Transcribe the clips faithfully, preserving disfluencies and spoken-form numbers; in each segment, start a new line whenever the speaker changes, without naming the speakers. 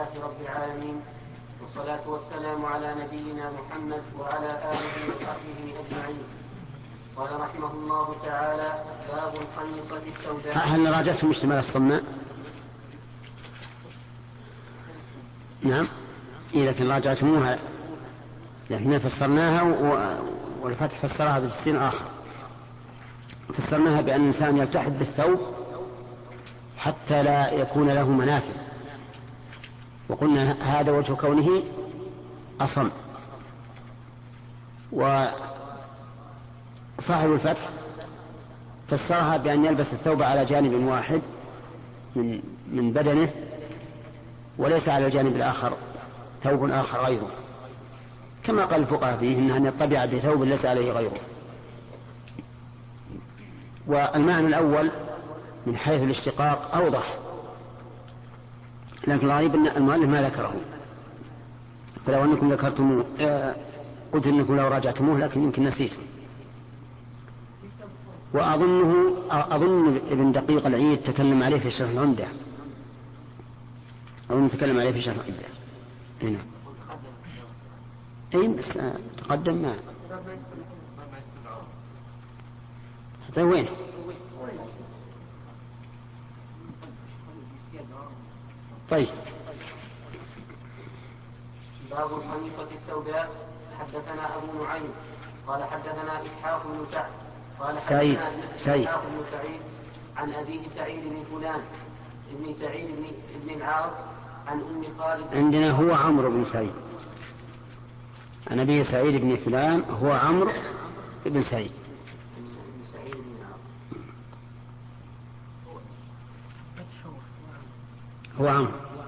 لله رب العالمين، والصلاة والسلام على نبينا محمد وعلى آله وصحبه أجمعين. قال رحمه الله تعالى: باب الخميصة السوداء.
هل راجعتم اشتمال الصماء؟ نعم، إيه، لكن راجعتموها، لكن فسرناها والفتح فسرها بتفسير آخر. فسرناها بأن الإنسان يلتحف بالثوب حتى لا يكون له منافذ، وقلنا هذا وجه كونه أصم. وصاحب الفتح فسرها بأن يلبس الثوب على جانب واحد من من بدنه، وليس على الجانب الآخر ثوب آخر غيره، كما قال الفقهاء فيه إنها أن يطبع بثوب ليس عليه غيره. والمعنى الأول من حيث الاشتقاق أوضح، لكن الغريب أن المؤلف ما ذكره، فلو أنكم ذكرتموه آه قلت أنكم لو راجعتموه، لكن يمكن نسيتم. وأظنه أظن ابن دقيق العيد تكلم عليه في شرح العمدة، أظن تكلم عليه في شرح العمدة. هنا أي بس آه تقدم ما هذا وين؟ طيب.
باب الخميصة السوداء. حدثنا أبو نعيم قال حدثنا إسحاق بن سعد قال
سعيد سعيد
إسحاق بن سعيد عن أبيه سعيد بن فلان ابن سعيد بن ابن العاص عن أم خالد.
عندنا هو عمرو بن سعيد، عن أبيه سعيد بن فلان هو عمرو بن سعيد. هو عمرو.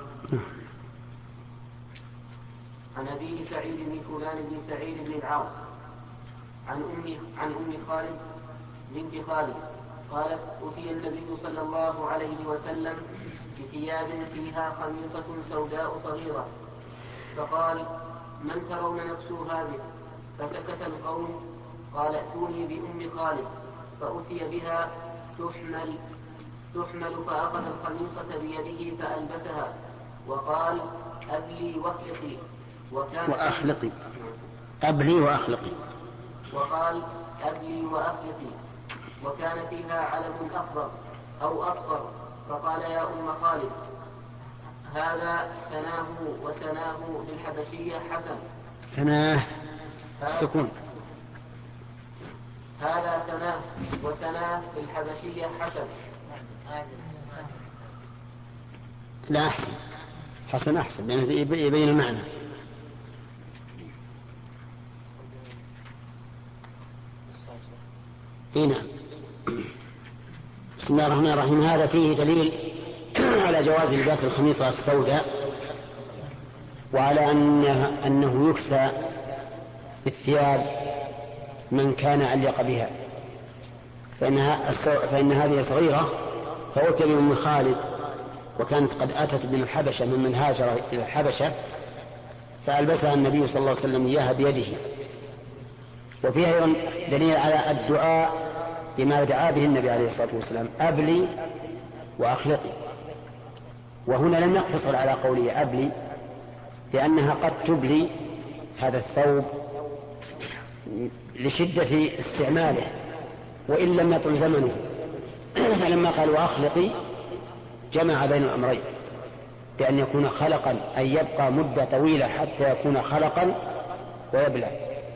عن أبيه سعيد بن فلان بن سعيد بن العاص عن أم عن أم خالد بنت خالد قالت: أتي النبي صلى الله عليه وسلم بثياب فيها خميصة سوداء صغيرة، فقال: من ترون نكسو هذه؟ فسكت القوم. قال: ائتوني بأم خالد. فأتي بها تحمل تحمل فأخذ الخميصة بيده فألبسها وقال: أبلي واخلقي. وكان
وأخلقي أبلي وأخلقي
وقال: أبلي وأخلقي. وكان فيها علم أخضر أو أصفر، فقال: يا أم خالد، هذا سناه وسناه للحبشية حسن.
سناه السكون.
هذا سناه وسناه للحبشية حسن.
لا أحسن، حسن أحسن لأنه يبين المعنى. هنا بسم الله الرحمن الرحيم. هذا فيه دليل على جواز لباس الخميصة السوداء، وعلى أنه, أنه يكسى بالثياب من كان علق بها، فإنها فإن هذه صغيرة، فأتي بأم خالد وكانت قد أتت من الحبشة ممن هاجر إلى الحبشة، فألبسها النبي صلى الله عليه وسلم إياها بيده. وفيها أيضا دليل على الدعاء بما دعا به النبي عليه الصلاة والسلام: أبلي وأخلقي. وهنا لم يقتصر على قوله أبلي، لأنها قد تبلي هذا الثوب لشدة استعماله وإن لم يطل زمنه، فلما قال وأخلقي جمع بين الأمرين، بأن يكون خلقا أي يبقى مدة طويلة حتى يكون خلقا ويبلى.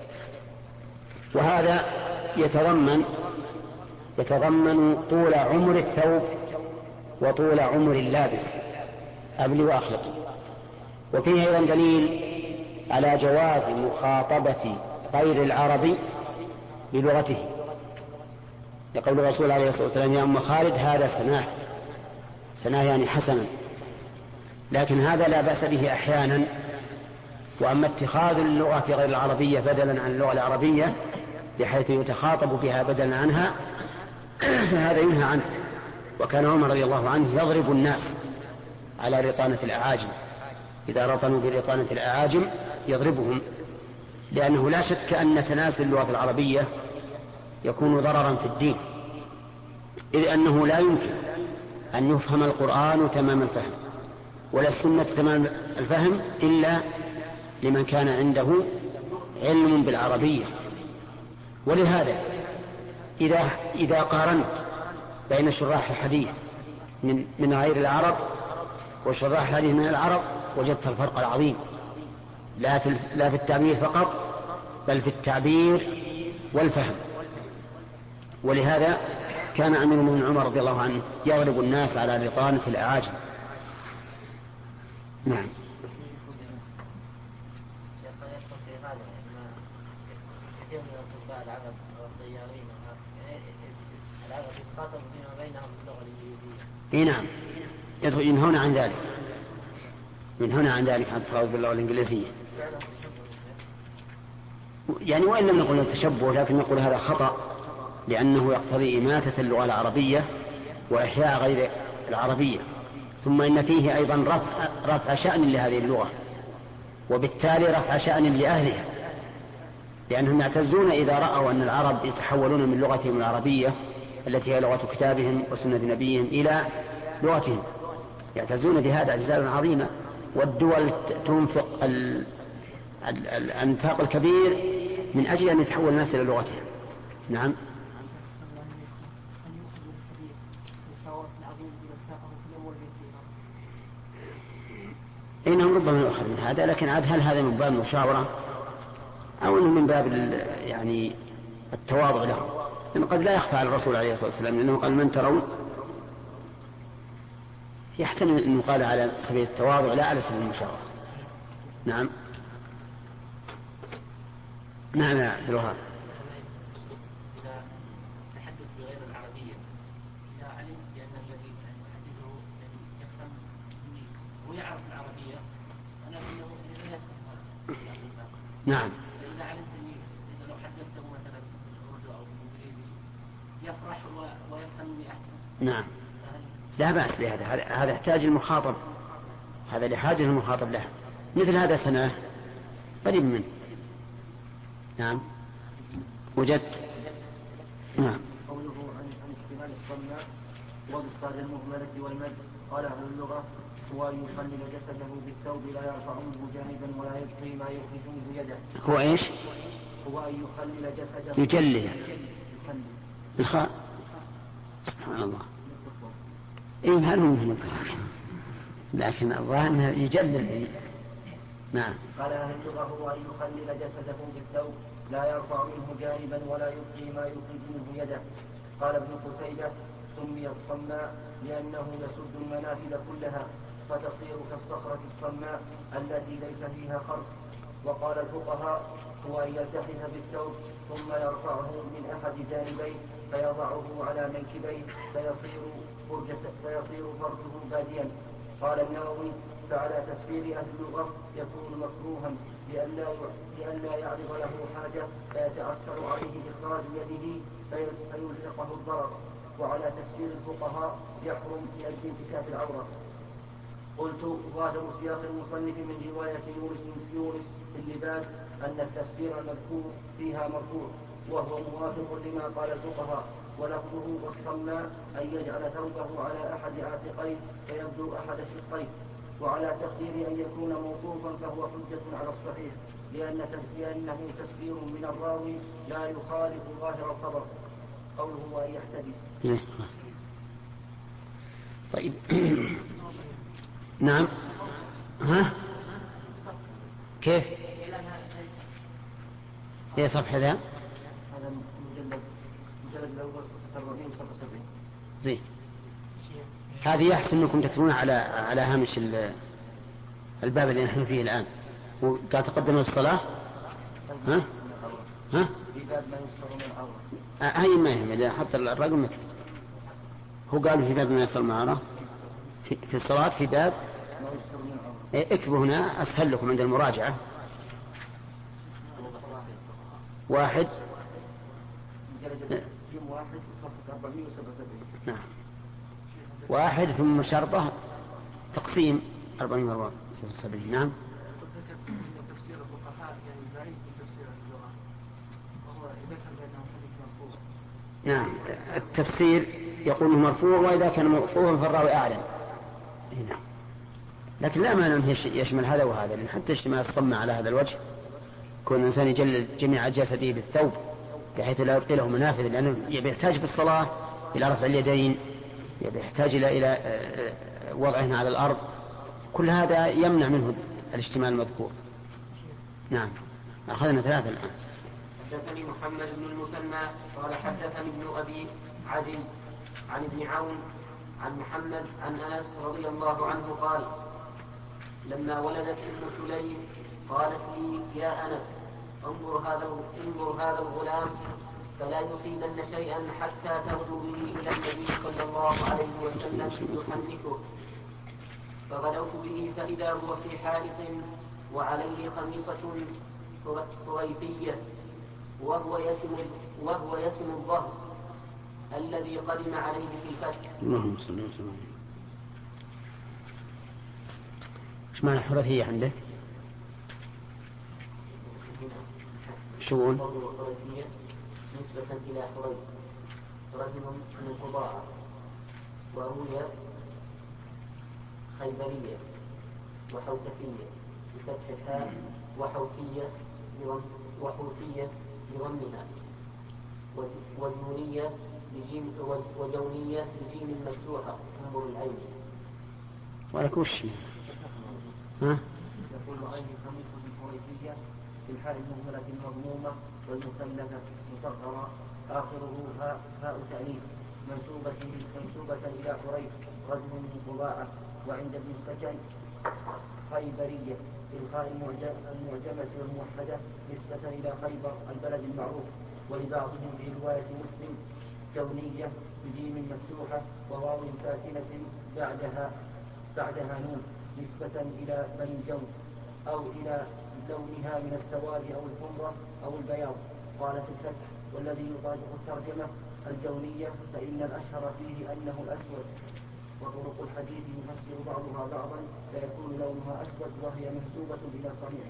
وهذا يتضمن يتضمن طول عمر الثوب وطول عمر اللابس، أبلي وأخلقي. وفيه أيضا دليل على جواز مخاطبة غير العربي بلغته، يقول الرسول عليه الصلاة والسلام: يا أم خالد، هذا سناه. سناه يعني حسنا، لكن هذا لا بأس به أحيانا. وأما اتخاذ اللغة غير العربية بدلا عن اللغة العربية بحيث يتخاطب بها بدلا عنها فهذا ينهى عنه. وكان عمر رضي الله عنه يضرب الناس على رطانة الأعاجم، إذا رطنوا برطانة الأعاجم يضربهم، لأنه لا شك أن تناسل اللغة العربية يكون ضررا في الدين، إذ أنه لا يمكن أن يفهم القرآن تمام الفهم ولا السنة تمام الفهم إلا لمن كان عنده علم بالعربية. ولهذا إذا, إذا قارنت بين شراح الحديث من, من غير العرب وشراح الحديث من العرب وجدت الفرق العظيم، لا في, لا في التعبير فقط بل في التعبير والفهم. ولهذا كان أمير المؤمنين عمر رضي الله عنه يغلب الناس على بطانة الأعاجم. نعم.
كثير من الأطباء العرب والطيارين العرب يتخاطب بينهم وبينهم باللغة الإنجليزية.
إيه نعم، ينهون عن ذلك، ينهون عن ذلك عن التخاطب باللغة الإنجليزية. يعني وإن لم نقل التشبه لكن نقول هذا خطأ، لأنه يقتضي إماتة اللغة العربية وإحياء غير العربية، ثم إن فيه أيضا رفع, رفع شأن لهذه اللغة، وبالتالي رفع شأن لأهلها، لأنهم يعتزون إذا رأوا أن العرب يتحولون من لغتهم العربية التي هي لغة كتابهم وسنة نبيهم إلى لغتهم، يعتزون بهذا اعتزازا عظيما. والدول تنفق ال... ال... الأنفاق الكبير من أجل أن يتحول الناس إلى لغتهم. نعم. إنهم ربما يؤخذ من هذا، لكن عاد هل هذا من باب المشاورة أو أنه من باب يعني التواضع لهم؟ لأن قد لا يخفى على الرسول عليه الصلاة والسلام، لأنه قال من ترون، يحتمل أن يقال على سبيل التواضع لا على سبيل المشاورة. نعم. نعم يا عبد الوهاب.
إذا تحدث بغير العربية إذا علم بأن الذي يحدثه يفهم ويعرف العربية ولكنه لا يفهم.
نعم.
فإذا علمت أني إذا لو حدثته مثلا بالأردو أو بالإنجليزي يفرح ويفهمني أحسن.
نعم. لا بأس بهذا، هذا يحتاج المخاطب، هذا لحاجة المخاطب له، مثل هذا سنة قريب منه. نعم. وجدت. نعم.
قوله عن عن احتمال الصماء وبالصاد المهملة والمد، قال أهل اللغة هو أن يخلل جسده بالثوب لا يرفع منه جانبا ولا يبقي ما يخرج منه يده.
هو ايش؟
هو أن يخلل جسده.
يجلل.
يخلل.
الخاء. سبحان الله. إيه هل ممكن الطلاق، لكن الظاهر يجلل. نعم.
قال أهل اللغة هو أن يخلل جسده بالثوب لا يرفع منه جانبا ولا يبقي ما يخرج منه يده. قال ابن قتيبة سمي الصماء لأنه يسد المنافذ كلها فتصير كالصخرة الصماء التي ليس فيها خرق. وقال الفقهاء هو أن يلتحف بالثوب ثم يرفعه من أحد جانبيه فيضعه على منكبيه فيصير فرجة فيصير فرجه باديا. قال النووي فعلى تفسير أهل اللغة يكون مكروها لئلا لئلا يعرض له حاجة فيتعسر عليه إخراج يده فيلحقه الضرر. وعلى تفسير الفقهاء يحرم لأجل انكشاف العورة. قلت ظاهر سياق المصنف من رواية يونس يونس في اللباس أن التفسير المذكور فيها مرفوع وهو موافق لما قال الفقهاء، ولفظه والصماء أن يجعل ثوبه على أحد عاتقيه فيبدو أحد شقيه. وعلى تقدير أن يكون موقوفا فهو حجة على الصحيح لأن لأنه تفسير من الراوي لا يخالف ظاهر الخبر. قوله وأن يحتدي.
طيب. نعم. ها كيف هي صفحة ذا؟
هذا مجلد مجلد الأول صفحة أربعمائة وسبعة وسبعين.
زين. هذه يحسن أنكم تكتبون على على هامش الباب اللي نحن فيه الآن. وقال تقدم الصلاة. ها ها
في باب ما يسر من العورة.
هاي ما يهم إذا حط الرقم مكتب. هو قال في باب ما يسر من العورة في, في الصلاة في باب
ما يسر من العورة.
اكتبوا هنا أسهل لكم عند المراجعة. واحد
يوم واحد صفحة أربعمائة وسبعة وسبعين.
نعم. واحد ثم شرطه تقسيم أربعمائة وسبعين. نعم.
تفسير الفقهاء يعني بعيد من تفسير اللغة وهو ذكر بأنه حديث مرفوع.
نعم. التفسير يقول مرفوع وإذا كان مرفوعا فالراوي أعلم. نعم. لكن لا مانع أنه يشمل هذا وهذا، لأن حتى اشتمال الصمة على هذا الوجه كون الإنسان يجلل جميع جسده بالثوب بحيث لا يبقي له منافذ، لأنه يحتاج في الصلاة إلى رفع اليدين، يحتاج إلى إلى وضعهن على الأرض، كل هذا يمنع منه الاشتمال المذكور. نعم. أخذنا ثلاثة الآن.
حدثني محمد بن المثنى قال حدثني ابن أبي عدي عن ابن عون عن محمد عن أنس رضي الله عنه قال لما ولدت ام سليم قالت لي يا أنس انظر هذا انظر هذا الغلام فلا يصيبن شيئا حتى تغدو به إلى النبي صلى الله عليه وسلم يحنكه. فغدوت به فإذا هو في حائط وعليه خميصة ثريفية وهو يسم وهو يسم الظهر الذي قدم عليه في الفتح.
اللهم صل وسلم. ايش معنى حرثية عندك؟ شؤون
حرثية نسبة إلى حريث رجل من قضاعة، وهي خيبرية وحوتفية بفتح الحاء وحوتية وحوتية بضمها وجونية بجيم وجونية بجيم مفتوحة انظر العين.
ولك وش ها؟
يقول عين خميسة حريثية في الحال المهملة المضمومة والمثلثة مصغرة آخره هاء هاء تأنيث منسوبة منسوبة إلى حريث رجل من قضاعة. وعند ابن السكن خيبرية بالخاء المعجمة والموحدة نسبة إلى خيبر البلد المعروف. ولبعضهم في رواية مسلم جونية بجيم مفتوحة وواو ساكنة بعدها بعدها نون نسبة إلى بني الجون أو إلى لونها من السواد أو الحمرة أو البياض. قال في الفتح والذي يطابق الترجمة الجونية فإن الأشهر فيه أنه الأسود. وطرق الحديث يفسر بعضها بعضا فيكون لونها أسود وهي منسوبة إلى صحيح.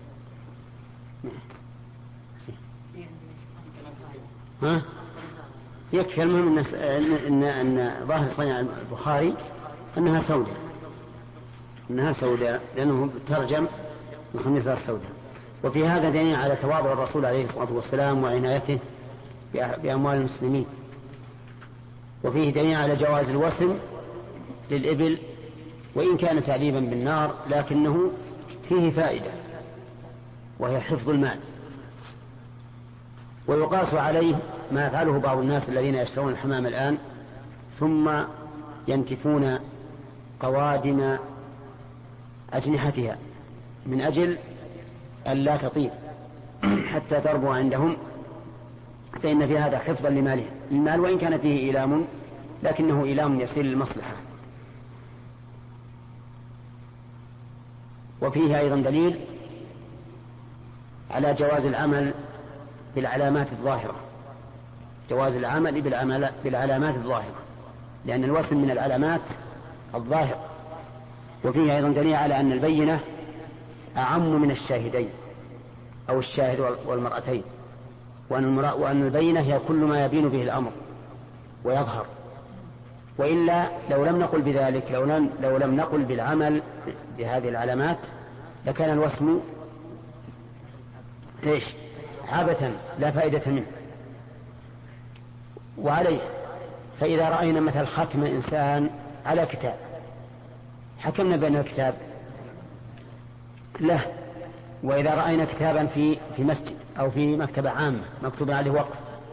ها؟ يكفي المهم أن, إن, أن ظاهر صنع البخاري أنها سوداء أنها سوداء لأنه ترجم الخميصة السوداء. وفي هذا دليل على تواضع الرسول عليه الصلاة والسلام وعنايته بأموال المسلمين. وفيه دليل على جواز الوسم للإبل وإن كان تعذيبا بالنار، لكنه فيه فائدة وهي حفظ المال. ويقاس عليه ما يفعله بعض الناس الذين يشترون الحمام الآن ثم ينتفون قوادم أجنحتها من أجل أن لا تطير حتى تربو عندهم، فإن في هذا حفظا لماله المال وإن كان فيه إيلام لكنه إيلام يسير للمصلحة. وفيه أيضا دليل على جواز العمل بالعلامات الظاهرة جواز العمل بالعلامات الظاهرة لأن الوسم من العلامات الظاهرة. وفيه أيضا دليل على أن البينة أعم من الشاهدين أو الشاهد والمرأتين، وأن البينة هي كل ما يبين به الأمر ويظهر. وإلا لو لم نقل بذلك لو لم, لو لم نقل بالعمل بهذه العلامات لكان الوسم إيش؟ عبثا لا فائدة منه. وعليه فإذا رأينا مثل ختم إنسان على كتاب حكمنا بأن الكتاب له، وإذا رأينا كتابا في في مسجد أو في مكتبة عامة مكتوب عليه وقف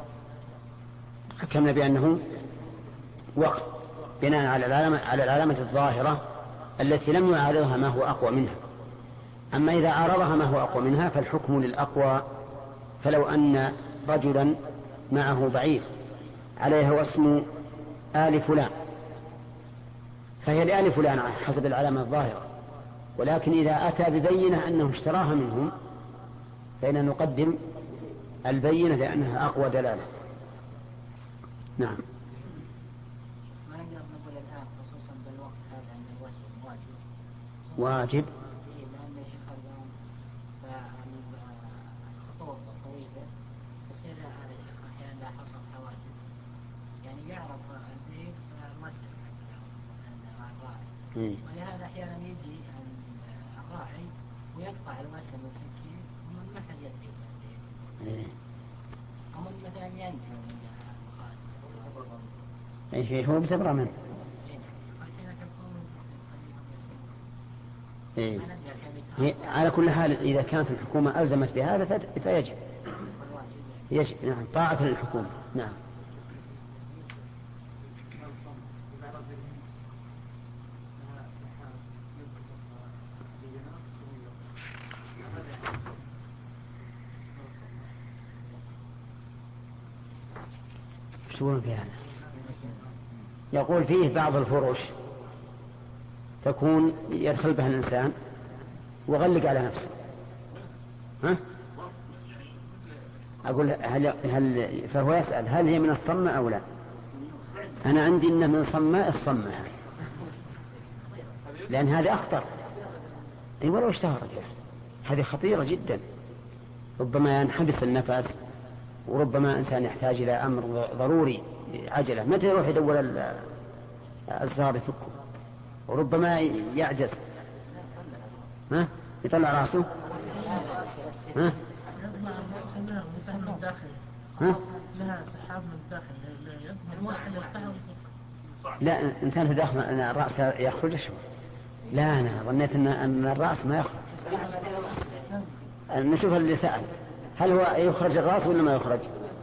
حكمنا بأنه وقف بناء على العلامة, على العلامة الظاهرة التي لم يعارضها ما هو أقوى منها. أما إذا عارضها ما هو أقوى منها فالحكم للأقوى. فلو أن رجلا معه بعير عليه اسم آل فلان فهي لآل فلان حسب العلامة الظاهرة، ولكن إذا أتى ببينة أنه اشتراها منهم فإن نقدم البينة لأنها أقوى دلالة. نعم.
ما نقدر نقول الآن خصوصا بالوقت هذا أن الوسم واجب
واجب
لأن الشيخ الآن الخطوط الطويلة تصير على شيخ أحيانا لا حصل حواجز يعني يعرف البيت الوسم مع الراعي، ولهذا أحيانا يجي يقطع الوسم والسكين ومن مثل يدري ومن مثلا ينجو من
أي شيء هو بتبرأ منه. إيه. على كل حال إذا كانت الحكومة ألزمت بهذا فيجب يجب نعم طاعة للحكومة. نعم. شو في هذا؟ يقول فيه بعض الفروش تكون يدخل بها الإنسان وغلق على نفسه. ها؟ أقول هل, هل فهو يسأل هل هي من الصمة أو لا؟ أنا عندي إنه من صماء الصمة، لأن هذه أخطر. أي ولو اشتهرت هذه خطيرة جدا، ربما ينحبس النفس، وربما إنسان يحتاج إلى أمر ضروري عجلة متى يروح يدور الزهر يفكه، وربما يعجز. ها؟ يطلع راسه. ها؟ ها؟
لها سحاب من الداخل
لا إنسان في داخل الرأس يخرج شو؟ لا أنا ظنيت أن أن الرأس ما يخرج. نشوف اللي سأل هل هو يخرج الرأس ولا ما يخرج؟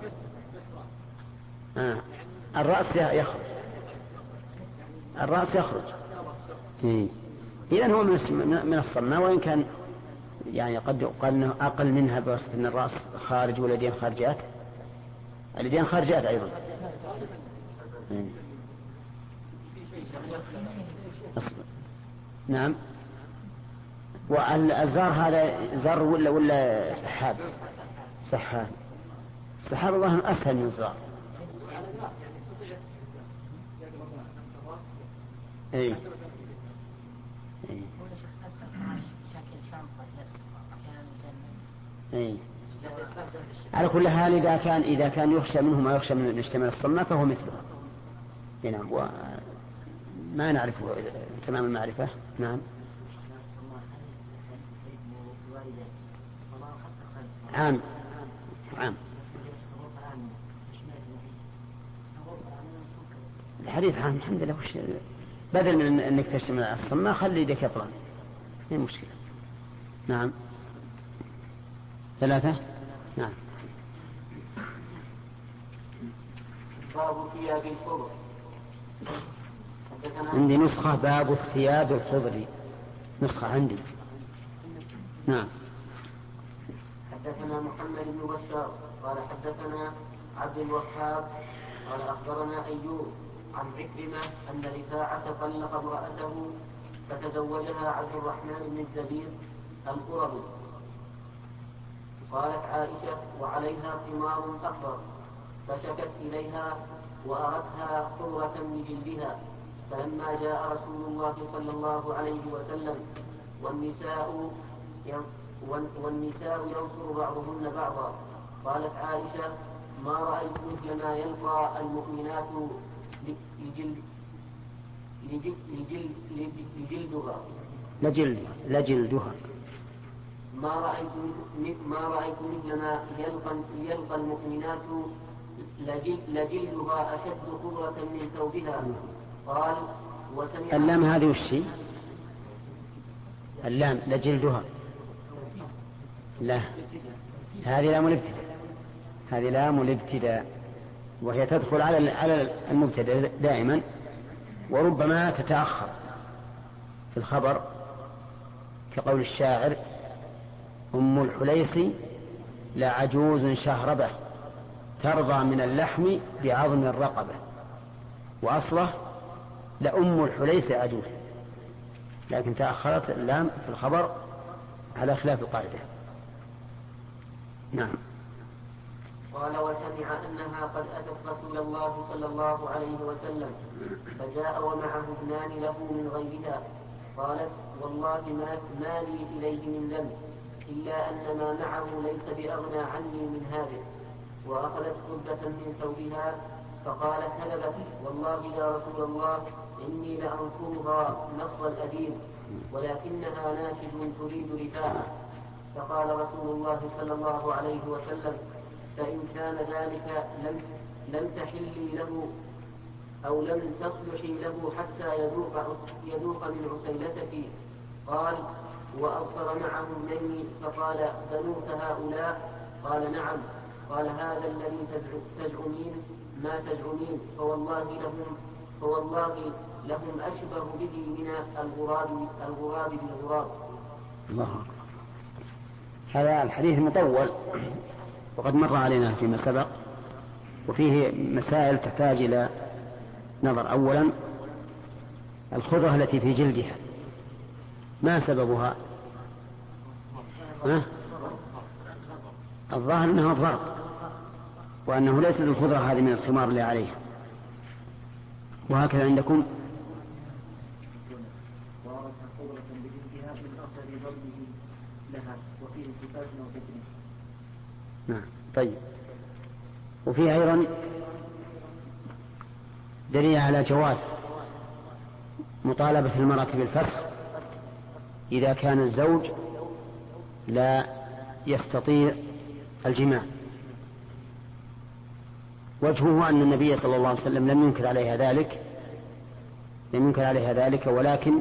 آه. الرأس يخرج، الرأس يخرج. إذن هو من الصماء، وإن كان يعني قد يقال أنه أقل منها بواسطة أن الرأس خارج واليدين خارجات، اليدين خارجات أيضا. نعم. والزار هذا زر ولا ولا سحاب؟ سحاب. السحاب الله أسهل من الزار. اي اي على كل حال اذا كان اذا كان يخشى منه ما يخشى من يشتمل الصماء فهو مثلها. نعم. وما نعرف تمام المعرفة. نعم. عام عام الحديث عام الحمد لله. وش بدل من انك تشتمل على الصماء خلي يدك يطلع، ما مشكلة. نعم. ثلاثة. نعم.
باب ثياب الخضر.
عندي نسخة باب الثياب الخضر، نسخة عندي. نعم.
حدثنا محمد بن بشار قال حدثنا عبد الوهاب قال أخبرنا أيوب عن عكرمة أن رفاعة طلق امرأته فتزوجها عبد الرحمن بن الزبير القرظي. قالت عائشة وعليها ثمار أخضر، فشكت إليها وأرتها حرة من جلدها، فلما جاء رسول الله صلى الله عليه وسلم والنساء والنساء ينصر بعضهن بعضا، قالت عائشة ما رأيت مثل ما يلقى المؤمنات لجلد لجلد لجلد لجلدها
لجلد لجلدها
ما رأيت ما رأيت مثل ما يلقى يلقى المؤمنات لجلدها أشد قدرة من ثوبها. قال وسمع
اللام هذه والشيء اللام لجلدها، لا هذه لام الابتداء، هذه لام الابتداء وهي تدخل على على المبتدأ دائما، وربما تتأخر في الخبر كقول الشاعر أم الحليس لعجوز شهربة ترضى من اللحم بعظم الرقبة، وأصله لأم الحليس عجوز، لكن تأخرت اللام في الخبر على خلاف القاعدة. نعم.
قال وسمع أنها قد أتت رسول الله صلى الله عليه وسلم فجاء ومعه ابنان له من غيرها، قالت والله ما, ما لي إليه من ذنب إلا أن ما معه ليس بأغنى عني من هذه، وأخذت قبة من ثوبها فقالت هلبت والله يا رسول الله إني لأنفرها نفر الأديم ولكنها ناشز تريد رفاعة. فقال رسول الله صلى الله عليه وسلم: فإن كان ذلك لم, لم تحلي له أو لم تصلحي له حتى يذوق, يذوق من عسيلتك. قال: وأبصر معه ابنين فقال: بنوك هؤلاء؟ قال: نعم. قال: هذا الذي تزعمين ما تزعمين فوالله لهم فوالله لهم أشبه به من الغراب الغراب بالغراب.
الله أكبر. هذا الحديث مطول وقد مر علينا فيما سبق، وفيه مسائل تحتاج إلى نظر. أولا، الخضرة التي في جلدها ما سببها؟ ها؟ الظاهر أنها الضرب، وأنه ليست الخضرة هذه من الخمار اللي عليها. وهكذا عندكم نعم. طيب، وفيه أيضا دليل على جواز مطالبة المرأة بالفسخ إذا كان الزوج لا يستطيع الجماع. وجهه أن النبي صلى الله عليه وسلم لم ينكر عليها ذلك لم ينكر عليها ذلك ولكن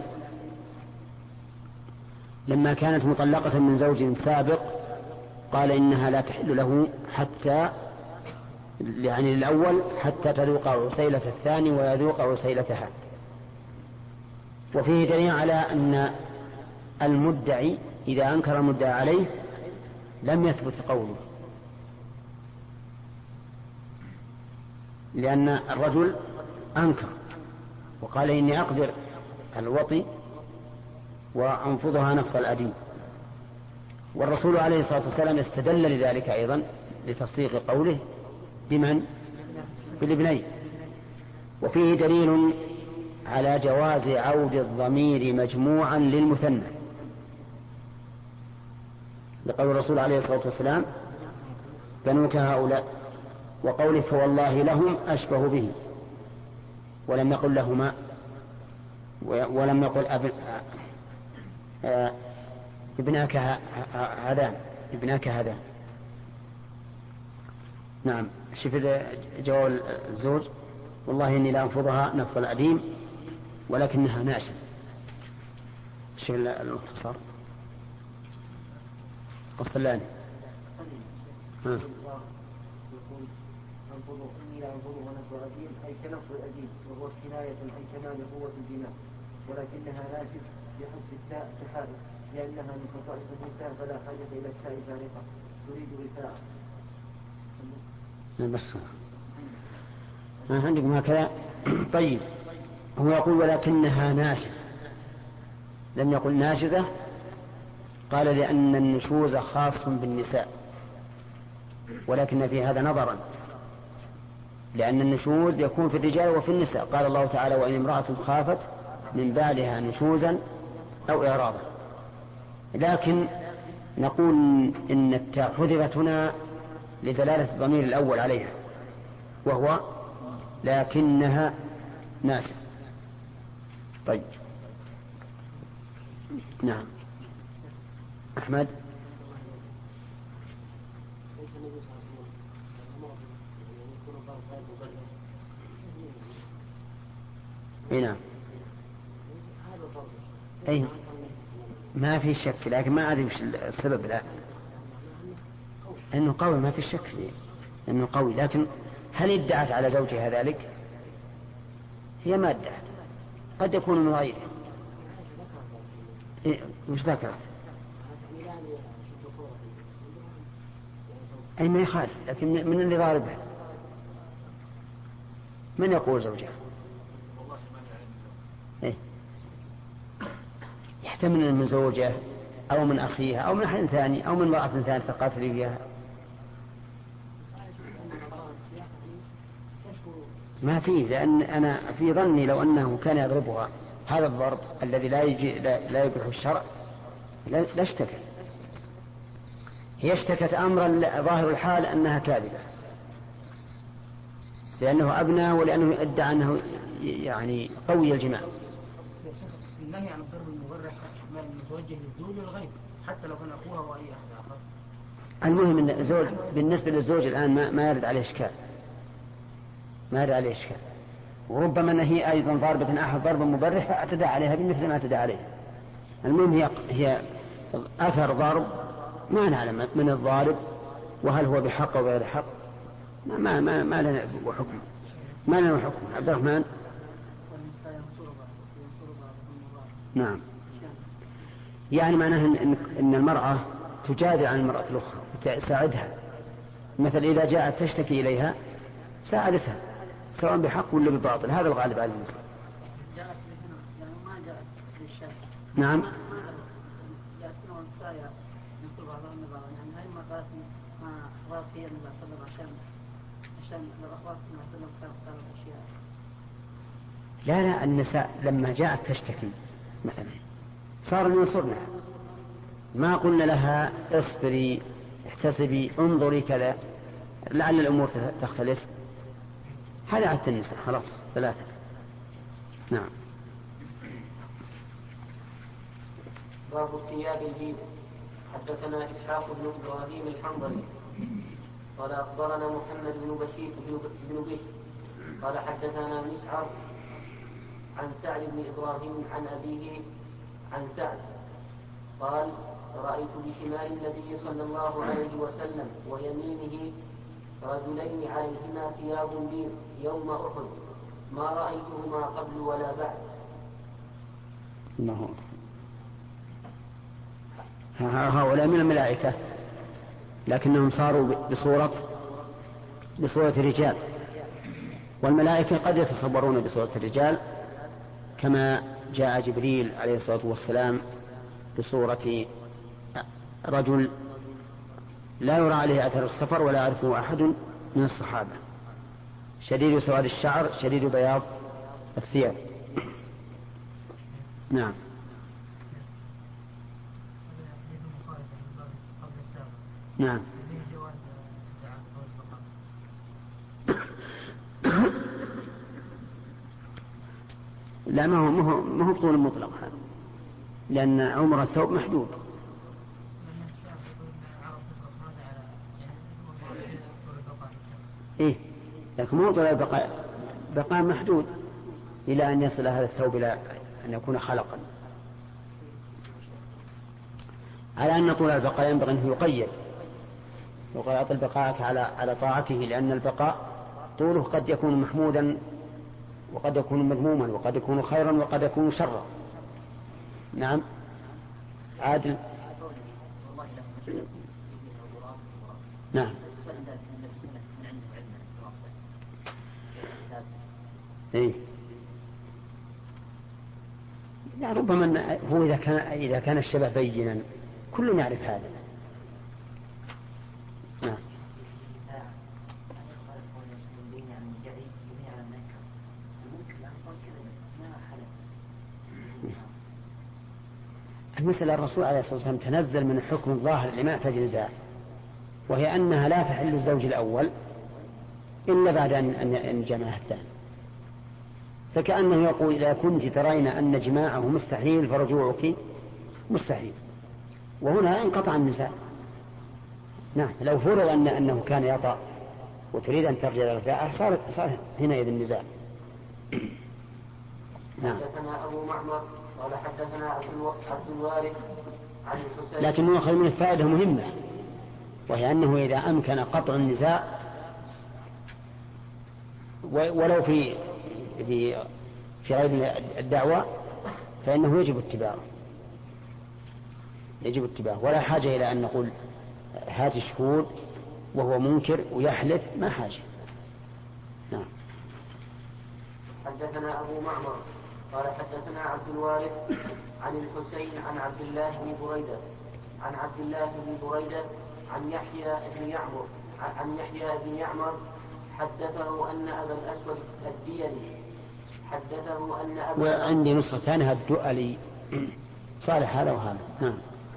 لما كانت مطلقة من زوج سابق قال إنها لا تحل له حتى يعني الأول حتى تذوق عسيلة الثاني ويذوق عسيلتها. وفيه دليل على أن المدعي إذا أنكر المدعى عليه لم يثبت قوله، لأن الرجل أنكر وقال إني أقدر الوطي وأنفضها نفض الأديم، والرسول عليه الصلاة والسلام استدل لذلك أيضا لتصديق قوله بمن؟ بالابنين. وفيه دليل على جواز عود الضمير مجموعا للمثنى لقول الرسول عليه الصلاة والسلام: بنوك هؤلاء، وقوله: فوالله لهم أشبه به، ولم يقل لهما ولم يقل أب... آه... ابناك هذان ابناك هذان. نعم. شوف جواب الزوج: والله إني لا أنفضها نفض الأديم ولكنها ناشز. شوف المختصر قصلاني. ها.
أنفضوا إني لا أنفضوا ونفض الأديم أي كنفض الأديم، وهو كناية عن كمال قوة الجماع، ولكنها ناشز بحذف التاء كحادث لأنها من خصائص النساء فلا حاجة إلى التاء فارقة تريد رفاعة.
بس ما عندكم هكذا. طيب، هو يقول ولكنها ناشز، لم يقل ناشزة. قال لأن النشوز خاص بالنساء، ولكن في هذا نظرا، لأن النشوز يكون في الرجال وفي النساء. قال الله تعالى: وإن امرأة خافت من بالها نشوزا أو إعراضا. لكن نقول إن التاء حذفت هنا لدلالة الضمير الأول عليها، وهو لكنها ناشز. طيب، نعم. أحمد. نعم. أي ما في شك، لكن ما أدري وش السبب الآن. إنه قوي، ما في شك إنه قوي، لكن هل ادعت على زوجها ذلك؟ هي ما ادعت، قد يكون من غيره. إيه مش ذكرت؟ أي ما يخالف، لكن من اللي ضاربها؟ من يقول زوجها؟ إيه؟ يحتمل من زوجها أو من أخيها أو من أحد ثاني أو من امرأة ثانية تقاتل فيها. ما فيه، لأن أنا في ظني لو أنه كان يضربها هذا الضرب الذي لا يجي لا, لا يبيح الشرع لا اشتكت. هي اشتكت أمرا ظاهر الحال أنها كاذبة، لأنه أبنى ولأنه ادعى أنه يعني قوي الجماع.
النهي عن الضرب المبرح متوجه للزوج والغير حتى لو كان أخوها أو أي أحد آخر.
المهم أن الزوج بالنسبة للزوج الآن ما, ما يرد عليه إشكال ما يرد عليه إشكال وربما أنها أيضا ضاربة أحد ضرب مبرح فاعتدى عليها بمثل ما اعتدى عليه. المهم هي, هي أثر ضرب ما نعلم من الضارب وهل هو بحق أو غير حق ما ما ما, ما لنا حكم ما لنا حكم. عبد الرحمن. نعم يعني معناه إن, إن المرأة تجادل عن المرأة الأخرى وتساعدها مثل إذا جاءت تشتكي إليها ساعدتها سواء بحق ولا بباطل هذا الغالب على النساء. نعم لا لا النساء لما جاءت تشتكي مثلا صار ينصرنها ما قلنا لها اصبري احتسبي انظري كذا لعل الأمور تختلف. هذا عادة النساء خلاص ثلاثة. نعم.
باب ثياب البيض. حدثنا إسحاق بن إبراهيم الحنظلي قال أخبرنا محمد بن بشير بن بشر قال حدثنا مسعر عن سعد بن إبراهيم عن أبيه عن سعد قال رأيت بشمال النبي صلى الله عليه وسلم ويمينه رجلين عليهما ثياب بيض يوم أحد ما رأيتهما قبل ولا بعد.
الله هؤلاء من الملائكة لكنهم صاروا بصورة بصورة رجال والملائكة قد يتصورون بصورة الرجال كما جاء جبريل عليه الصلاة والسلام بصورة رجل لا يرى عليه أثر السفر ولا يعرفه أحد من الصحابة شديد سواد الشعر شديد بياض الثياب. نعم. نعم. لا ما هو ما هو ما هو طول مطلق هذا لأن عمر الثوب محدود. إيه لكن مو طول البقاء بقاء محدود إلى أن يصل هذا الثوب إلى أن يكون خلقا على أن طول البقاء ينبغي أنه يقيد وقال أطل بقاءك على على طاعته لأن البقاء طوله قد يكون محمودا وقد يكون مذموما وقد يكون خيرا وقد يكون شرا. نعم. عادل. نعم. إيه لا ربما هو إذا كان إذا كان الشبه بينا كل يعرف هذا. نعم. المسألة الرسول عليه الصلاة والسلام تنزل من الحكم الظاهر لما يحتاج نزاع وهي أنها لا تحل الزوج الأول إلا بعد أن جمعها الثاني فكأنه يقول إذا كنت ترين أن جماعه مستحيل فرجوعك مستحيل وهنا انقطع النزاع. نعم لو فرض أن أنه كان يطأ وتريد أن ترجع لرجاعه صارت صار حينئذ النزاع.
نعم. حدثنا أبو معمر قال حدثنا عبد الوارث عن الحسين
لكن أخذ من الفائدة مهمة وهي أنه إذا أمكن قطع النزاع ولو في في في غير الدعوة فإنه يجب اتباعه يجب اتباعه ولا حاجة إلى أن نقول هات شهود وهو منكر ويحلف ما حاجة. نعم.
حدثنا أبو معمر قال حدثنا عبد الوارث عن الحسين عن عبد الله بن بريدة عن عبد الله بن بريدة عن يحيى بن يعمر عن يحيى بن يعمر حدثه أن أبا الأسود الديلي حدثه أن أبا
وعندي نسخة ثانية الدؤلي صالح هذا وهذا. نعم.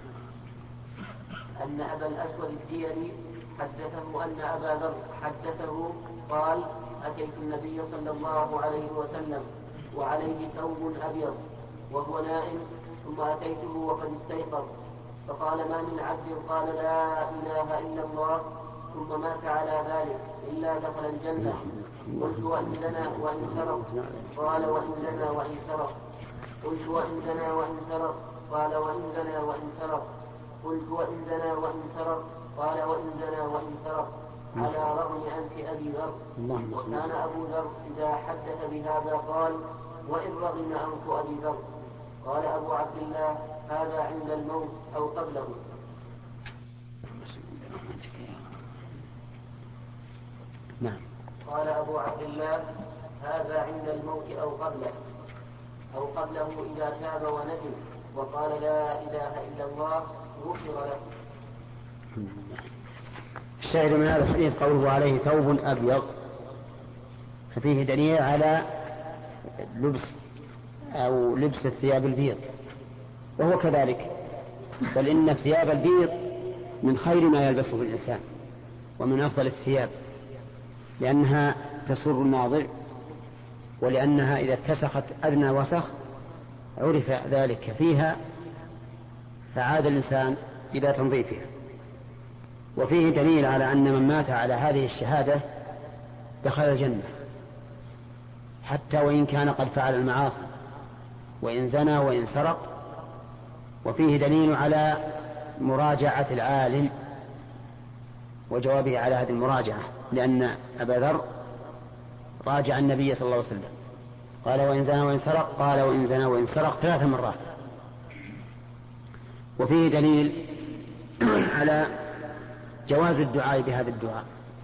أن أبا الأسود الديلي حدثه أن أبا ذر حدثه قال أتيت النبي صلى الله عليه وسلم وعليه ثوب أبيض وهو نائم، ثم أتيته وقد استيقظ، فقال: ما من عبد قال لا إله إلا الله ثم مات على ذلك إلا دخل الجنة. قلت: وإن زنى وإن سرق؟ قال: وإن زنى وإن سرق. قلت: وإن زنى وإن سرق؟ قال: وإن زنى وإن سرق. قلت: وإن زنى وإن سرق؟ قال: وإن زنى وإن سرق، على رغم أنف أبي ذر. وكان أبو ذر إذا حدث بهذا قال: وإن رغم أنف أبي ذر. قال أبو عبد الله: هذا عند الموت أو قبله.
نعم.
قال أبو عبد الله: هذا عند الموت أو قبله أو قبله إذا تاب وندم وقال لا إله إلا الله غفر له.
الشاهد من هذا الحديث قوله عليه ثوب أبيض، ففيه دليل على لبس أو لبس الثياب البيض، وهو كذلك، بل إن الثياب البيض من خير ما يلبسه الإنسان ومن أفضل الثياب، لأنها تسر الناظر، ولأنها إذا اتسخت أدنى وسخ عرف ذلك فيها فعاد الإنسان إلى تنظيفها. وفيه دليل على أن من مات على هذه الشهادة دخل الجنة حتى وإن كان قد فعل المعاصي، وإن زنى وإن سرق. وفيه دليل على مراجعة العالم وجوابه على هذه المراجعة، لأن أبا ذر راجع النبي صلى الله عليه وسلم قال: وإن زنى وإن سرق؟ قال: وإن زنى وإن سرق ثلاث مرات. وفيه دليل على جواز الدعاء بهذا الدعاء،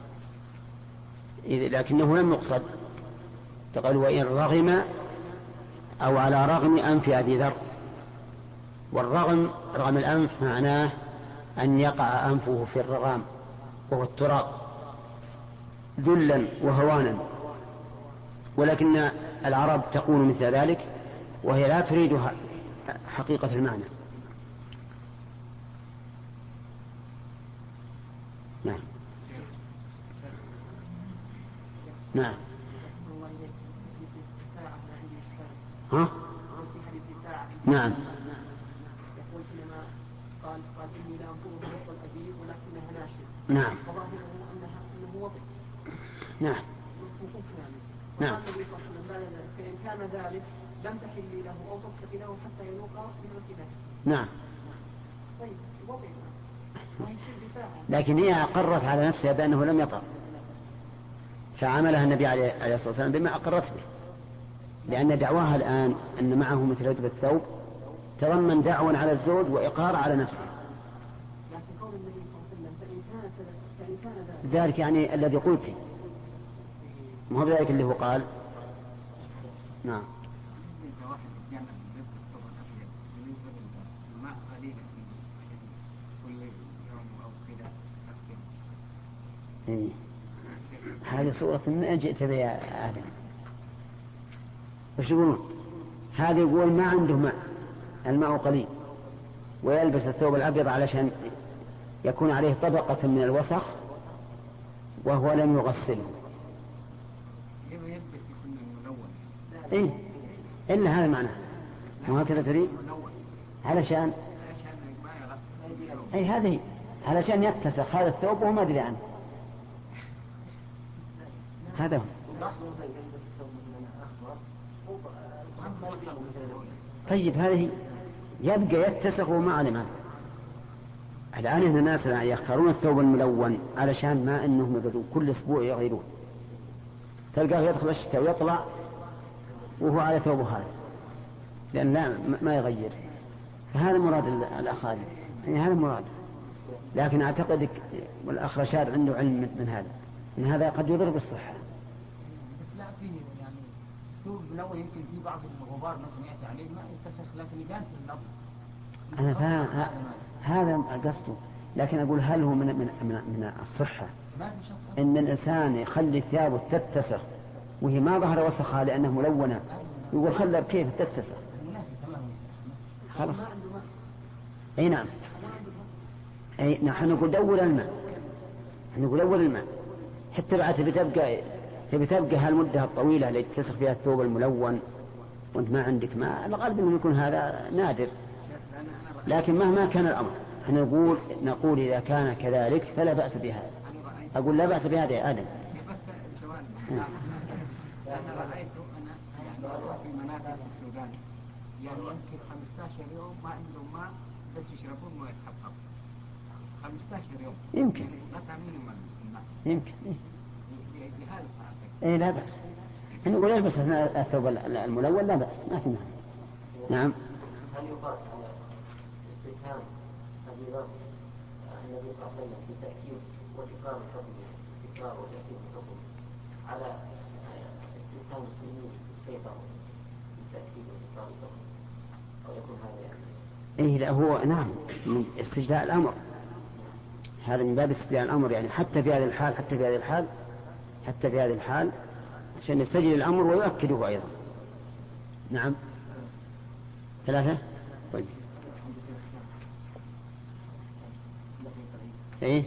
لكنه لم يقصد، فقال: وإن رغم أو على رغم أنف أبي ذر. والرغم رغم الأنف معناه أن يقع أنفه في الرغام وهو التراب ذلا وهوانا، ولكن العرب تقول مثل ذلك وهي لا تريد حقيقة المعنى. نعم. نعم. ها؟ نعم.
يقول حينما قال قال إني لا أنظره فوق الأبيض ولكنها ناشف.
نعم.
وظاهره أنها أنه وضع.
نعم. نعم.
وقال النبي صلى الله عليه وسلم بعد ذلك: فإن كان ذلك لم تحل له أو تصدق له حتى يذوق من ركبه.
نعم.
طيب وضع وهي دفاعا.
لكن هي أقرت على نفسها بأنه لم يطأ، فعملها النبي عليه الصلاة والسلام بما أقرت به، لأن دعواها الآن أن معه مثل ركبة الثوب تضمن دعوى على الزوج وإقرار على نفسه.
لكن قول النبي صلى الله عليه وسلم فإن كان فإن كان ذلك
ذلك يعني الذي قلت، ما هو ذلك اللي هو قال. نعم. إيه. هذه صورة ما جئت بها يا آدم. وش يقولون؟ هذا يقول ما عنده ماء، الماء قليل، ويلبس الثوب الأبيض علشان يكون عليه طبقة من الوسخ وهو لم يغسله. إيه؟ إلا هذا معناه، وهكذا تريد علشان أي هذه علشان يتسخ هذا الثوب وهو ما أدري عنه. هذا هو. طيب هذه يبقى يتسخ وما علم عنه. الآن إن الناس يختارون الثوب الملون علشان ما إنهم يقدرون كل أسبوع يغيرون، تلقاه يدخل الشتاء ويطلع وهو على ثوبه هذا، لأن لا ما يغير. فهذا مراد الأخ، يعني هذا مراد. لكن أعتقد والأخ رشاد عنده علم من هذا، إن هذا قد يضر بالصحة.
بس لا فيه يعني ثوب ملون يمكن فيه بعض الغبار مثلا يأتي عليه ما يتسخ، لكن يبان في الأرض.
أنا فاهم هذا قصده، لكن أقول هل هو من من من, من الصحة إن الإنسان يخلي ثيابه تتسخ وهي ما ظهر وسخها لأنه ملونة، يقول خلى كيف تتسخ؟ خلاص. أي نعم. أي نحن نقول دور الماء، نقول أول الماء حتى بعد بتبقى بتبقى هالمدة الطويلة اللي تتسخ فيها الثوب الملون وأنت ما عندك ماء، الغالب أنه يكون هذا نادر. لكن مهما كان الأمر احنا نقول نقول إذا كان كذلك فلا بأس بهذا. أقول لا بأس بهذا يا آدم.
أنا رأيت أنا يعني أروح في مناطق السودان يعني يمكن خمسة عشر يوم ما عندهم ماء بس يشربون مويه حبحب. خمسة عشر يوم
يمكن
يعني ما تأمينهم الماء.
يمكن
بهذا صحيح.
إيه لا بأس. احنا نقول البس الثوب الملون لا بأس ما في مانع. نعم.
هل يقاس على استفهام أبي بكر النبي صلى الله عليه وسلم في تأكيد وتكرار الحكم تكرار وتأكيد الحكم على استفهام السنين السيطرة في تأكيد وتكرار الحكم أو يكون هذا يعني؟
إيه لا هو نعم من استجلاء الأمر، هذا من باب استجلاء الأمر يعني حتى في هذه الحال حتى في هذه الحال حتى في هذه الحال عشان يستجل الأمر ويؤكده أيضا. نعم. ثلاثة. طيب. ايه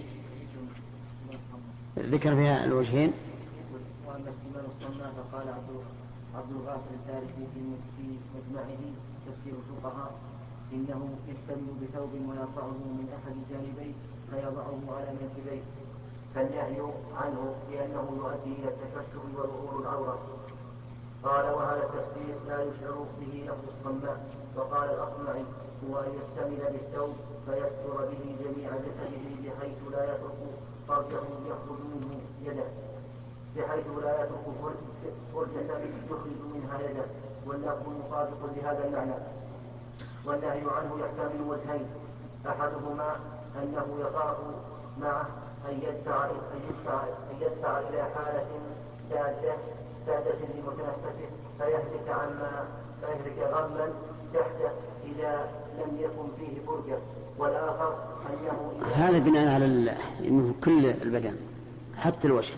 ذكر فيها الوجهين.
واما احتمال الصناع فقال عبد الغافر الدارسي في مجمعه تفسير الفقهاء انه يستلم بثوب ويرفعه من احد الجانبين فيضعه على منكبيه،
فالنهي عنه لانه يؤدي الى التكشف وظهور العوره. قال وهذا التفسير لا يشعر به لفظ الصماء. وقال الأصمعي هو أن يستمل بالثوب فيستر به جميع جسده بحيث لا يترك فرجه يخرج منه يده بحيث لا يترك فرجة يخرج منها يده، واللفظ مطابق لهذا المعنى. والنهي عنه يحتمل وجهين، أحدهما أنه يخاف معه أن يدفع أن يدفع إلى حالة سادة سادة لمتنفسه فيهلك عما فيهلك غما تحته إذا لم يكن فيه فرجة. والآخر أنه
هذا بناء على ال... إنه كل البدن حتى الوجه.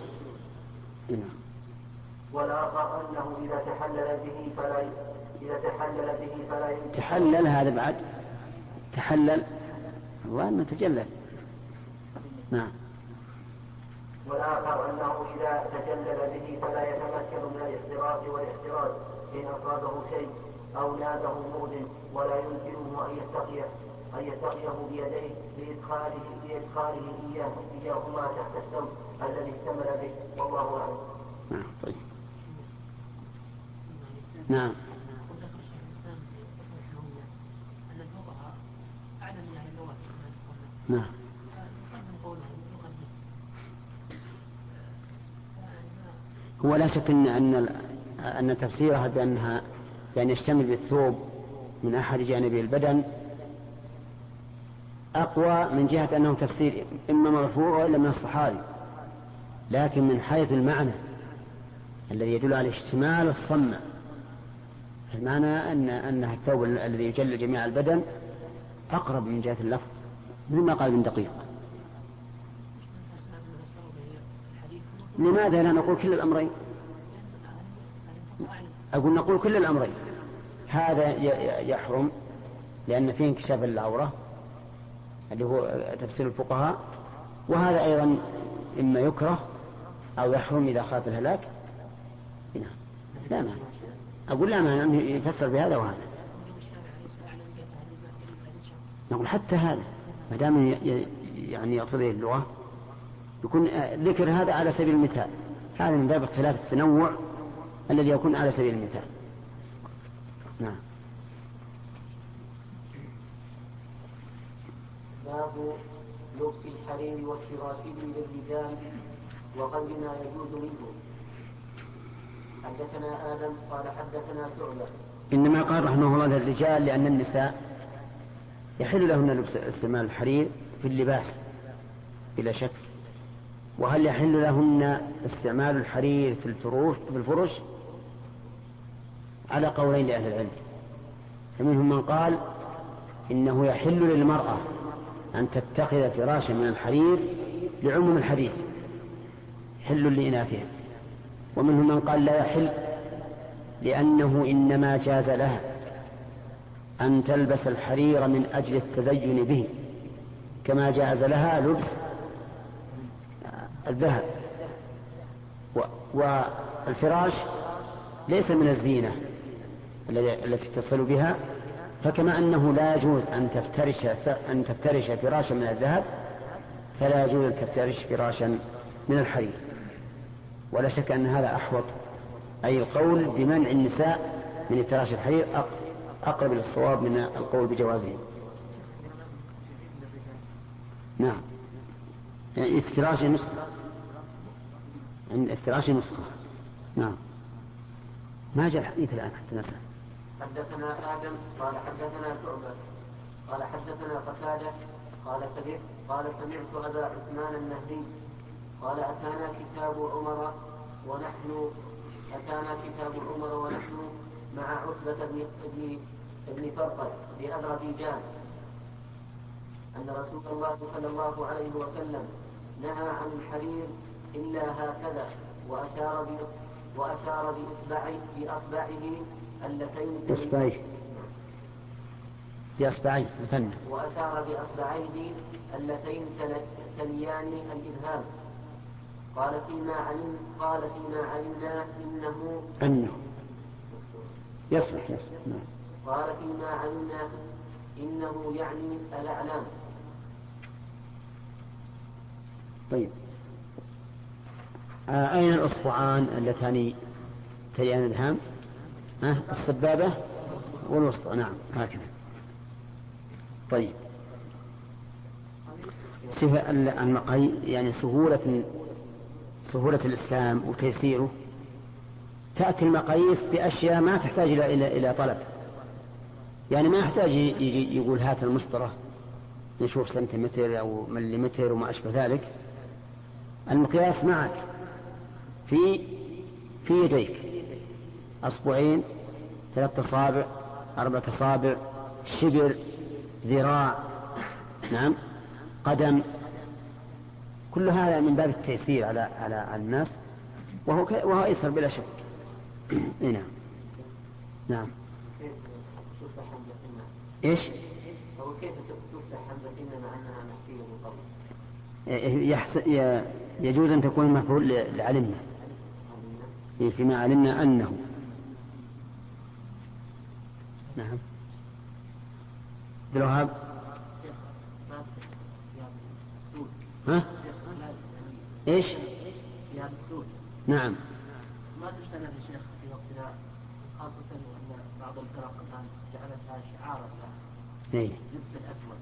والآخر أنه إذا تحلل به فلا إذا تحلل به فلا يمكن
تحلل هذا بعد تحلل وأنه تجلل. نعم.
والآخر أنه إذا تجلل به فلا يتمكن من الاحتراز والاحتراز إن أصابه شيء أو نابه مؤذن، ولا يمكنه أن يتقيه أن يتقيه بيديه لإدخاله لإدخاله إياه إياهما تحت الثوب الذي اشتمل به، والله أعلم.
نعم. طيب. نعم. نعم. هو لا شك ان ان ان تفسيرها بانها بان يشتمل بالثوب من احد جانبي البدن اقوى من جهه انه تفسير اما مرفوع والا من الصحابي، لكن من حيث المعنى الذي يدل على اشتمال الصمة، المعنى ان انها الثوب الذي يجل جميع البدن اقرب من جهه اللفظ مثل ما قال ابن دقيق. لماذا لا نقول كل الأمرين؟ أقول نقول كل الأمرين. هذا يحرم لأن فيه انكشاف العورة اللي هو تفسير الفقهاء، وهذا أيضا إما يكره أو يحرم إذا خاف الهلاك. لا معنى. أقول لا معنى أنه يفسر بهذا وهذا. نقول حتى هذا ما دام يعني يقتضي اللغة يكون ذكر هذا على سبيل المثال، هذا من باب اختلاف التنوع الذي يكون على سبيل المثال. نعم.
باب لبس الحرير والشراشيب للرجال وقدر ما يجوز منه. حدثنا آدم قال حدثنا شعبة.
إنما قال رحمه الله للرجال لأن النساء يحل لهن لبس استعمال الحرير في اللباس بلا شك. وهل يحل لهن استعمال الحرير في الفروش في الفرش؟ على قولين لأهل العلم، فمنهم من قال إنه يحل للمرأة أن تتخذ فراشا من الحرير لعموم الحديث حل لإناثها، ومنهم من قال لا يحل لأنه إنما جاز لها أن تلبس الحرير من أجل التزين به كما جاز لها لبس الذهب. والفراش ليس من الزينة التي تصل بها، فكما أنه لا يجوز أن تفترش أن تفترش فراشا من الذهب، فلا يجوز أن تفترش فراشا من الحرير. ولا شك أن هذا أحوط، أي القول بمنع النساء من افتراش الحرير أقرب إلى الصواب من القول بجوازه. نعم، يعني افتراش نسخة، عند افتراش نسخة. نعم. ما جاء الحديث الآن حتى نسأل.
حدثنا آدم قال حدثنا شعبة قال حدثنا قتادة قال سمعت قال سمعت أبا عثمان النهدي قال أتانا كتاب عمر ونحن أتانا كتاب عمر ونحن مع عتبة بن ابن ابن فرقد بأذربيجان أن رسول الله صلى الله عليه وسلم نهى عن الحرير إلا هكذا، وأشار بإصبعه وأشار بإصبعه بأصبعه اللتين
بإصبعيه بإصبعيه مثنى
وأشار بأصبعيه اللتين تليان الإبهام. قال فيما علم قال فيما علمنا إنه
أنه يصلح يصلح.
قال فيما علمنا إنه يعني الأعلام.
طيب، آه أين الأصبعان اللتان تليان الإبهام؟ آه السبابة والوسطى. نعم هكذا. طيب، صفة المقاي يعني سهولة سهولة الإسلام وتيسيره. تأتي المقاييس بأشياء ما تحتاج إلى إلى إلى طلب، يعني ما يحتاج يجي يقول هات المسطرة نشوف سنتيمتر أو مليمتر وما أشبه ذلك. المقياس معك في في يديك، أصبعين، ثلاثة أصابع، أربعة أصابع، شبر، ذراع، نعم، قدم، كل هذا من باب التيسير على على الناس، وهو وهو أيسر بلا شك. نعم نعم. ايش؟
هو كيف تفتح حمزة إن مع أنها محكية من قبل؟
يحس... يجوز أن تكون مفعول لعلمنا، فيما علمنا أنه. نعم. بالوهاب ها؟ ايش؟ نعم.
ما تشتغل يا شيخ في وقتنا، خاصة أن بعض الفرق الآن جعلتها شعارا لها
إيه؟
لبس الأسود،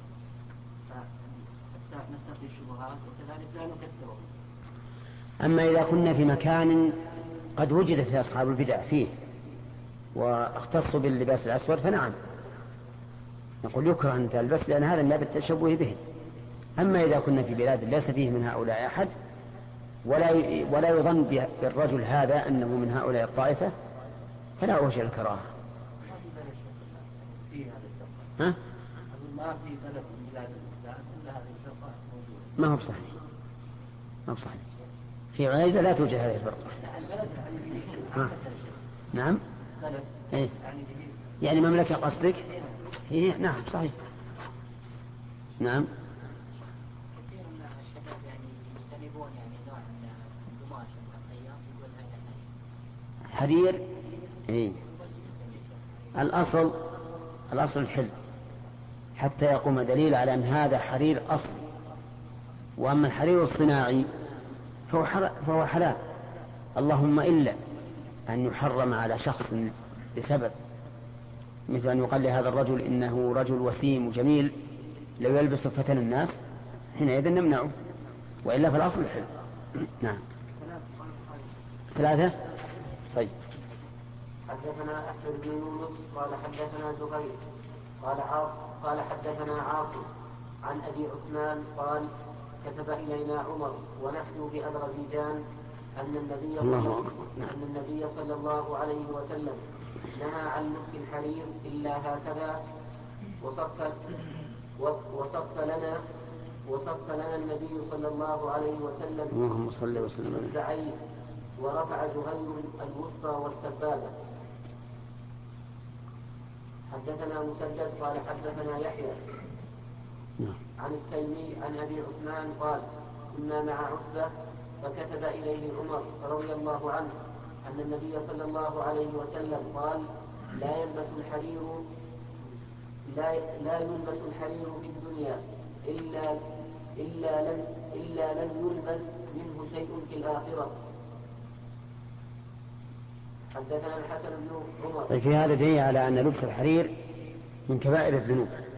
حتى نستقي الشبهات وكذلك لا نكثره.
أما إذا كنا في مكان قد وجدت أصحاب البدع فيه واختصوا باللباس الأسود فنعم نقول يكره أن تلبس، لأن هذا من باب التشبه به. أما إذا كنا في بلاد ليس فيه من هؤلاء أحد ولا ولا يظن بالرجل هذا أنه من هؤلاء الطائفة فلا وجه الكراهة. ها؟
ما في بلد من بلاد الإسلام إلا هذه الفرقة موجودة.
ما هو بصحيح، ما هو بصحيح. في عنيزة لا توجد هذه الفرقة.
البلد
ها. نعم.
بلد
إيه؟ يعني مملكة قصدك؟ إيه نعم صحيح. نعم.
كثير من الشباب يعني يجتنبون يعني نوع من القماش الخياط يقول هذا
حرير. إيه. الأصل الأصل الحل حتى يقوم دليل على أن هذا حرير أصل. وأما الحرير الصناعي فهو, فهو حلال، اللهم إلا أن يحرم على شخص بسبب، مثل أن يقال لهذا الرجل إنه رجل وسيم وجميل لو يلبس فتن الناس حينئذ نمنعه، وإلا فالأصل الحل. نعم. ثلاثة. طيب.
حدثنا أحمد بن يونس قال حدثنا زهير قال عاصم قال حدثنا عاصم عن أبي عثمان قال كتب إلينا عمر ونحن بأذربيجان أن النبي صلى أن النبي صلى الله عليه وسلم نهى عن لبس الحرير إلا هكذا، وصف وصف لنا وصف لنا النبي صلى الله عليه وسلم
اللهم صل وسلم
عليه ورفع زهير الوسطى والسبابة. حدثنا مسدد قال حدثنا يحيى عن التيمي عن أبي عثمان قال كنا مع عتبة فكتب إليه عمر رضي الله عنه أن النبي صلى الله عليه وسلم قال لا يلبس الحرير لا لا يلبس الحرير في الدنيا إلا إلا لم إلا لم يلبس منه شيء في الآخرة. حدثنا الحسن بن عمر.
طيب في هذا دليل على أن لبس الحرير من كبائر الذنوب.